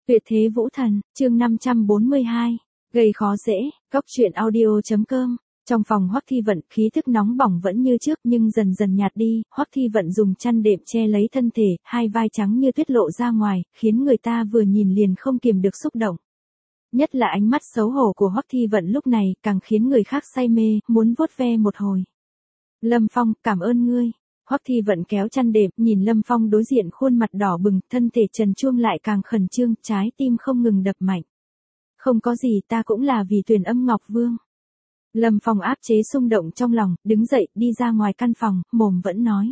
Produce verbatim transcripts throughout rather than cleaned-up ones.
Tuyệt thế vũ thần, chương năm trăm bốn mươi hai, gây khó dễ, góc truyện audio.com. Trong phòng Hoắc Thi Vận, khí thức nóng bỏng vẫn như trước nhưng dần dần nhạt đi, Hoắc Thi Vận dùng chăn đệm che lấy thân thể, hai vai trắng như tuyết lộ ra ngoài, khiến người ta vừa nhìn liền không kiềm được xúc động. Nhất là ánh mắt xấu hổ của Hoắc Thi Vận lúc này, càng khiến người khác say mê, muốn vuốt ve một hồi. Lâm Phong, cảm ơn ngươi. Hoắc Thi Vận kéo chăn đệm, nhìn Lâm Phong đối diện khuôn mặt đỏ bừng, thân thể trần truông lại càng khẩn trương, trái tim không ngừng đập mạnh. Không có gì, ta cũng là vì Tuyển Âm Ngọc Vương. Lâm Phong áp chế xung động trong lòng, đứng dậy, đi ra ngoài căn phòng, mồm vẫn nói.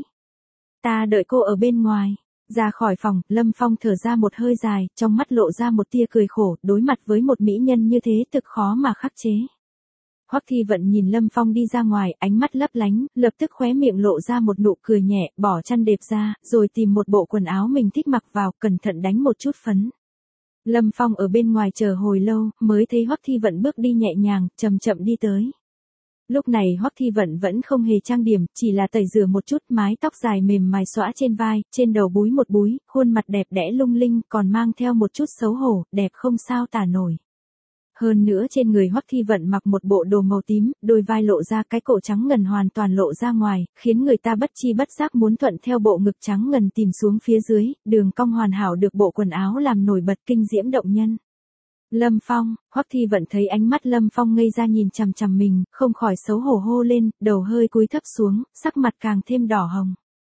Ta đợi cô ở bên ngoài. Ra khỏi phòng, Lâm Phong thở ra một hơi dài, trong mắt lộ ra một tia cười khổ, đối mặt với một mỹ nhân như thế thực khó mà khắc chế. Hoắc Thi Vận nhìn Lâm Phong đi ra ngoài, ánh mắt lấp lánh, lập tức khóe miệng lộ ra một nụ cười nhẹ, bỏ chăn đệm ra, rồi tìm một bộ quần áo mình thích mặc vào, cẩn thận đánh một chút phấn. Lâm Phong ở bên ngoài chờ hồi lâu, mới thấy Hoắc Thi Vận bước đi nhẹ nhàng, chậm chậm đi tới. Lúc này Hoắc Thi Vận vẫn không hề trang điểm, chỉ là tẩy rửa một chút, mái tóc dài mềm mại xõa trên vai, trên đầu búi một búi, khuôn mặt đẹp đẽ lung linh, còn mang theo một chút xấu hổ, đẹp không sao tả nổi. Hơn nữa trên người Hoắc Thi Vận mặc một bộ đồ màu tím, đôi vai lộ ra, cái cổ trắng ngần hoàn toàn lộ ra ngoài, khiến người ta bất chi bất giác muốn thuận theo bộ ngực trắng ngần tìm xuống phía dưới, đường cong hoàn hảo được bộ quần áo làm nổi bật kinh diễm động nhân. Lâm Phong, Hoắc Thi Vận thấy ánh mắt Lâm Phong ngây ra nhìn chằm chằm mình, không khỏi xấu hổ hô lên, đầu hơi cúi thấp xuống, sắc mặt càng thêm đỏ hồng.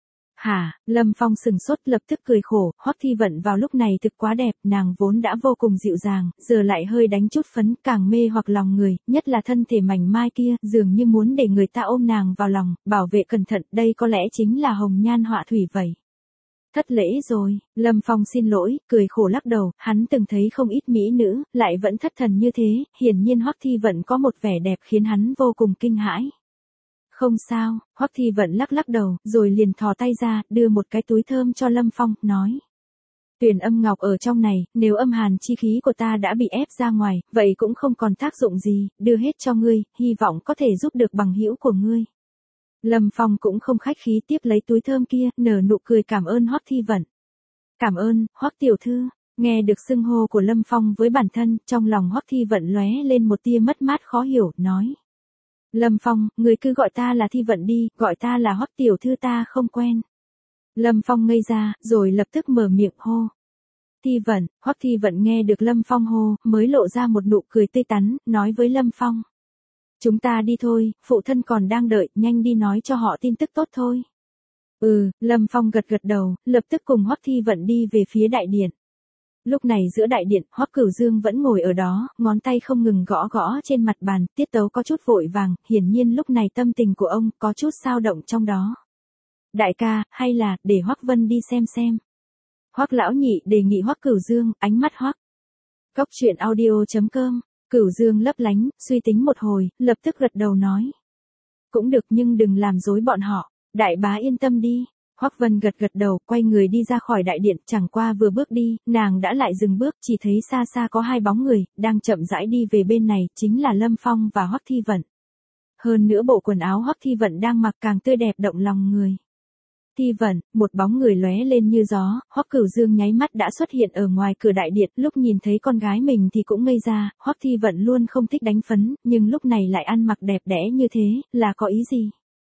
Hả, Lâm Phong sừng sốt lập tức cười khổ, Hoắc Thi Vận vào lúc này thực quá đẹp, nàng vốn đã vô cùng dịu dàng, giờ lại hơi đánh chút phấn, càng mê hoặc lòng người, nhất là thân thể mảnh mai kia, dường như muốn để người ta ôm nàng vào lòng, bảo vệ cẩn thận, đây có lẽ chính là hồng nhan họa thủy vậy. Thất lễ rồi, Lâm Phong xin lỗi, cười khổ lắc đầu, hắn từng thấy không ít mỹ nữ, lại vẫn thất thần như thế, hiển nhiên Hoắc Thi Vận có một vẻ đẹp khiến hắn vô cùng kinh hãi. Không sao, Hoắc Thi Vận lắc lắc đầu, rồi liền thò tay ra, đưa một cái túi thơm cho Lâm Phong, nói. Tuyển Âm Ngọc ở trong này, nếu âm hàn chi khí của ta đã bị ép ra ngoài, vậy cũng không còn tác dụng gì, đưa hết cho ngươi, hy vọng có thể giúp được bằng hữu của ngươi. Lâm Phong cũng không khách khí tiếp lấy túi thơm kia, nở nụ cười cảm ơn Hoắc Thi Vận. Cảm ơn, Hoắc tiểu thư. Nghe được xưng hô của Lâm Phong với bản thân, trong lòng Hoắc Thi Vận lóe lên một tia mất mát khó hiểu, nói. Lâm Phong, người cứ gọi ta là Thi Vận đi, gọi ta là Hoắc tiểu thư ta không quen. Lâm Phong ngây ra, rồi lập tức mở miệng hô. Thi Vận, Hoắc Thi Vận nghe được Lâm Phong hô, mới lộ ra một nụ cười tươi tắn, nói với Lâm Phong. Chúng ta đi thôi, phụ thân còn đang đợi, nhanh đi nói cho họ tin tức tốt thôi. Ừ, Lâm Phong gật gật đầu, lập tức cùng Hoắc Thi Vận đi về phía đại điện. Lúc này giữa đại điện, Hoắc Cửu Dương vẫn ngồi ở đó, ngón tay không ngừng gõ gõ trên mặt bàn, tiết tấu có chút vội vàng, hiển nhiên lúc này tâm tình của ông có chút dao động trong đó. Đại ca, hay là, để Hoắc Vân đi xem xem. Hoắc lão nhị đề nghị Hoắc Cửu Dương, ánh mắt Hoắc. Góc truyện audio.com. Cửu Dương lấp lánh, suy tính một hồi, lập tức gật đầu nói. Cũng được nhưng đừng làm rối bọn họ, đại bá yên tâm đi. Hoắc Vân gật gật đầu, quay người đi ra khỏi đại điện, chẳng qua vừa bước đi, nàng đã lại dừng bước, chỉ thấy xa xa có hai bóng người, đang chậm rãi đi về bên này, chính là Lâm Phong và Hoắc Thi Vận. Hơn nữa bộ quần áo Hoắc Thi Vận đang mặc càng tươi đẹp động lòng người. Thi Vận, một bóng người lóe lên như gió, Hoắc Cửu Dương nháy mắt đã xuất hiện ở ngoài cửa đại điện, lúc nhìn thấy con gái mình thì cũng ngây ra, Hoắc Thi Vận luôn không thích đánh phấn, nhưng lúc này lại ăn mặc đẹp đẽ như thế, là có ý gì?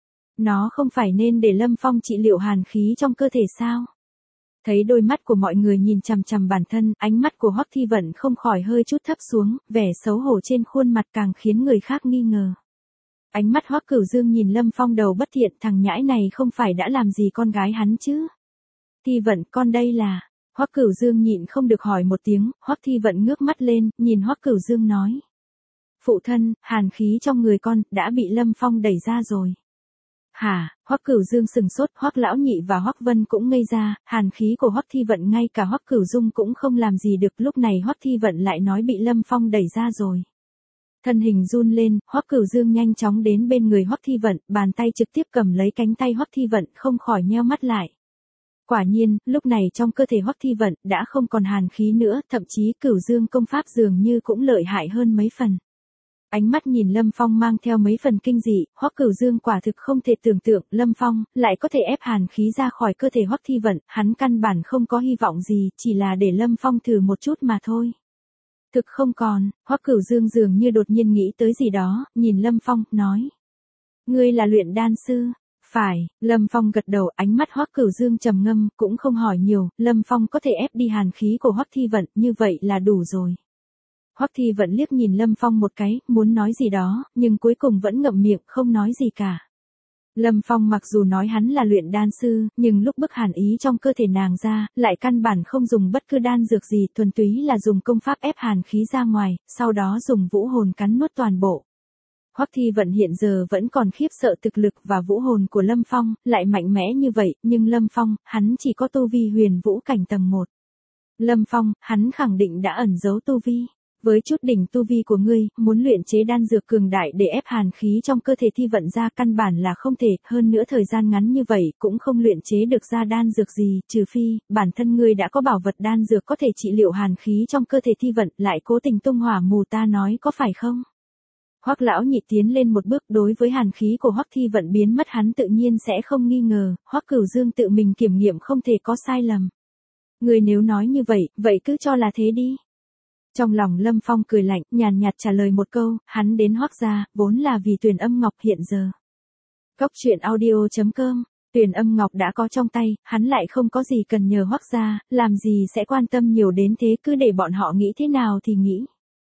Nó không phải nên để Lâm Phong trị liệu hàn khí trong cơ thể sao? Thấy đôi mắt của mọi người nhìn chằm chằm bản thân, ánh mắt của Hoắc Thi Vận không khỏi hơi chút thấp xuống, vẻ xấu hổ trên khuôn mặt càng khiến người khác nghi ngờ. Ánh mắt Hoắc Cửu Dương nhìn Lâm Phong đầu bất thiện, thằng nhãi này không phải đã làm gì con gái hắn chứ? Thi Vận, con đây là... Hoắc Cửu Dương nhịn không được hỏi một tiếng, Hoắc Thi Vận ngước mắt lên, nhìn Hoắc Cửu Dương nói. Phụ thân, hàn khí trong người con, đã bị Lâm Phong đẩy ra rồi. Hả, Hoắc Cửu Dương sừng sốt, Hoắc lão nhị và Hoắc Vân cũng ngây ra, hàn khí của Hoắc Thi Vận ngay cả Hoắc Cửu Dung cũng không làm gì được, lúc này Hoắc Thi Vận lại nói bị Lâm Phong đẩy ra rồi. Thân hình run lên, Hoắc Cửu Dương nhanh chóng đến bên người Hoắc Thi Vận, bàn tay trực tiếp cầm lấy cánh tay Hoắc Thi Vận, không khỏi nheo mắt lại. Quả nhiên, lúc này trong cơ thể Hoắc Thi Vận đã không còn hàn khí nữa, thậm chí Cửu Dương công pháp dường như cũng lợi hại hơn mấy phần. Ánh mắt nhìn Lâm Phong mang theo mấy phần kinh dị, Hoắc Cửu Dương quả thực không thể tưởng tượng, Lâm Phong lại có thể ép hàn khí ra khỏi cơ thể Hoắc Thi Vận, hắn căn bản không có hy vọng gì, chỉ là để Lâm Phong thử một chút mà thôi. Thực không còn, Hoắc Cửu Dương dường như đột nhiên nghĩ tới gì đó, nhìn Lâm Phong, nói. Ngươi là luyện đan sư? Phải, Lâm Phong gật đầu, ánh mắt Hoắc Cửu Dương trầm ngâm, cũng không hỏi nhiều, Lâm Phong có thể ép đi hàn khí của Hoắc Thi Vận, như vậy là đủ rồi. Hoắc Thi Vận liếc nhìn Lâm Phong một cái, muốn nói gì đó, nhưng cuối cùng vẫn ngậm miệng, không nói gì cả. Lâm Phong mặc dù nói hắn là luyện đan sư, nhưng lúc bức hàn ý trong cơ thể nàng ra, lại căn bản không dùng bất cứ đan dược gì, thuần túy là dùng công pháp ép hàn khí ra ngoài, sau đó dùng vũ hồn cắn nuốt toàn bộ. Hoắc Thi Vận hiện giờ vẫn còn khiếp sợ thực lực và vũ hồn của Lâm Phong, lại mạnh mẽ như vậy, nhưng Lâm Phong, hắn chỉ có tu vi huyền vũ cảnh tầng một. Lâm Phong, hắn khẳng định đã ẩn giấu tu vi. Với chút đỉnh tu vi của ngươi, muốn luyện chế đan dược cường đại để ép hàn khí trong cơ thể Thi Vận ra căn bản là không thể, hơn nữa thời gian ngắn như vậy cũng không luyện chế được ra đan dược gì, trừ phi, bản thân ngươi đã có bảo vật đan dược có thể trị liệu hàn khí trong cơ thể Thi Vận, lại cố tình tung hỏa mù ta nói có phải không? Hoắc lão nhị tiến lên một bước, đối với hàn khí của Hoắc Thi Vận biến mất hắn tự nhiên sẽ không nghi ngờ, Hoắc Cửu Dương tự mình kiểm nghiệm không thể có sai lầm. Ngươi nếu nói như vậy, vậy cứ cho là thế đi. Trong lòng Lâm Phong cười lạnh, nhàn nhạt trả lời một câu, hắn đến Hoắc gia, vốn là vì Tuyền Âm Ngọc hiện giờ. Cốc truyện audio chấm com, Tuyền Âm Ngọc đã có trong tay, hắn lại không có gì cần nhờ Hoắc gia, làm gì sẽ quan tâm nhiều đến thế, cứ để bọn họ nghĩ thế nào thì nghĩ.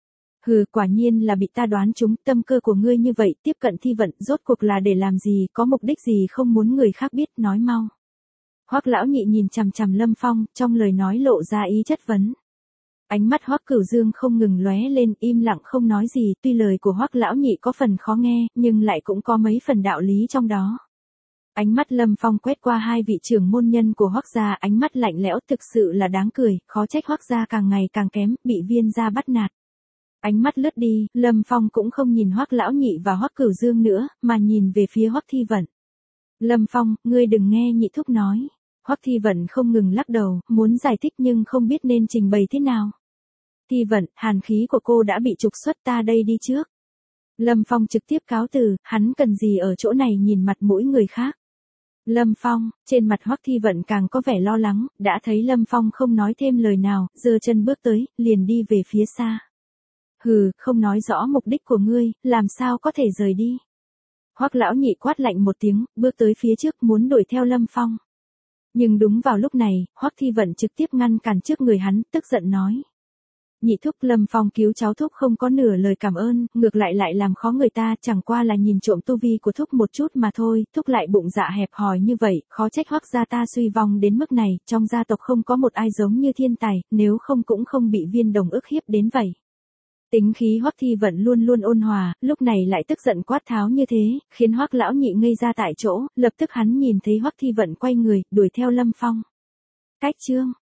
Hừ, quả nhiên là bị ta đoán trúng, tâm cơ của ngươi như vậy, tiếp cận Thi Vận, rốt cuộc là để làm gì, có mục đích gì không muốn người khác biết, nói mau. Hoắc lão nhị nhìn chằm chằm Lâm Phong, trong lời nói lộ ra ý chất vấn. Ánh mắt Hoắc Cửu Dương không ngừng lóe lên, im lặng không nói gì, tuy lời của Hoắc lão nhị có phần khó nghe, nhưng lại cũng có mấy phần đạo lý trong đó. Ánh mắt Lâm Phong quét qua hai vị trưởng môn nhân của Hoắc gia, ánh mắt lạnh lẽo thực sự là đáng cười, khó trách Hoắc gia càng ngày càng kém, bị Viên gia bắt nạt. Ánh mắt lướt đi, Lâm Phong cũng không nhìn Hoắc lão nhị và Hoắc Cửu Dương nữa, mà nhìn về phía Hoắc Thi Vận. Lâm Phong, ngươi đừng nghe nhị thúc nói. Hoắc Thi Vận không ngừng lắc đầu, muốn giải thích nhưng không biết nên trình bày thế nào. Thi Vận, hàn khí của cô đã bị trục xuất, ta đây đi trước. Lâm Phong trực tiếp cáo từ, hắn cần gì ở chỗ này nhìn mặt mũi người khác. Lâm Phong, trên mặt Hoắc Thi Vận càng có vẻ lo lắng, đã thấy Lâm Phong không nói thêm lời nào, giơ chân bước tới, liền đi về phía xa. Hừ, không nói rõ mục đích của ngươi, làm sao có thể rời đi. Hoắc lão nhị quát lạnh một tiếng, bước tới phía trước muốn đuổi theo Lâm Phong. Nhưng đúng vào lúc này, Hoắc Thi Vận trực tiếp ngăn cản trước người hắn, tức giận nói. Nhị thúc, Lâm Phong cứu cháu thúc không có nửa lời cảm ơn, ngược lại lại làm khó người ta, chẳng qua là nhìn trộm tu vi của thúc một chút mà thôi, thúc lại bụng dạ hẹp hòi như vậy, khó trách Hoắc gia ta suy vong đến mức này, trong gia tộc không có một ai giống như thiên tài, nếu không cũng không bị Viên Đồng ức hiếp đến vậy. Tính khí Hoắc Thi Vận luôn luôn ôn hòa, lúc này lại tức giận quát tháo như thế, khiến Hoắc lão nhị ngây ra tại chỗ, lập tức hắn nhìn thấy Hoắc Thi Vận quay người, đuổi theo Lâm Phong. Cách chương